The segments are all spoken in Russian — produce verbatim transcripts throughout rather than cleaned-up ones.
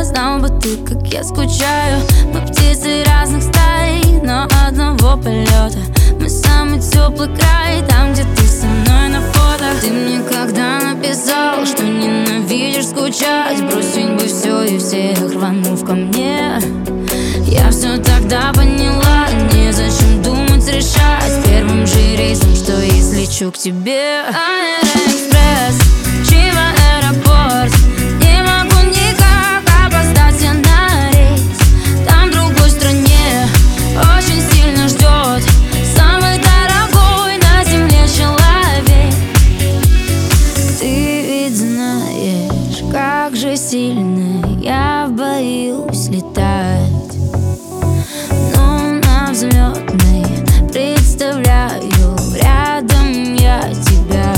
тебя. Знал бы ты, как я скучаю. Мы птицы разных стай, но одного полета. Мы самый теплый край, там, где ты со мной на фото. Ты мне когда написал, что ненавидишь скучать, бросить бы все и всех, рванув ко мне. Я все тогда поняла, незачем думать, решать первым же рейсом, что если лечу к тебе. Аэроэкспресс, Чима, аэропорт. Не могу никак опоздать я на рейс. Там в другой стране очень сильно ждет самый дорогой на земле человек. Ты ведь знаешь, как же сильно я боюсь летать. Но на взлетной представляю рядом я тебя.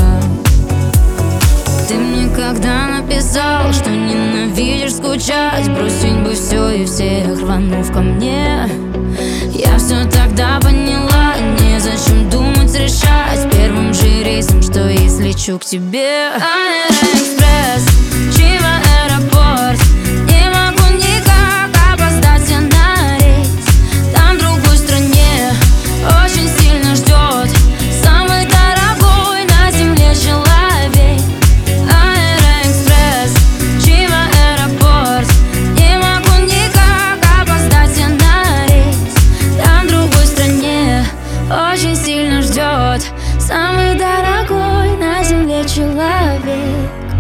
Ты мне когда написал, что ненавидишь скучать, бросить бы все и всех, рванув ко мне. Я все тогда поняла, незачем думать, решать первым же рейсом, что если лечу к тебе. Аэроэкспресс, Чима, аэропорт. Не могу никак опоздать я на рейс. Там в другой стране очень сильно ждет самый дорогой на земле человек. Аэроэкспресс, Чима, аэропорт. Не могу никак опоздать я на рейс. Там в другой стране очень сильно ждет самый дорогой на земле человек.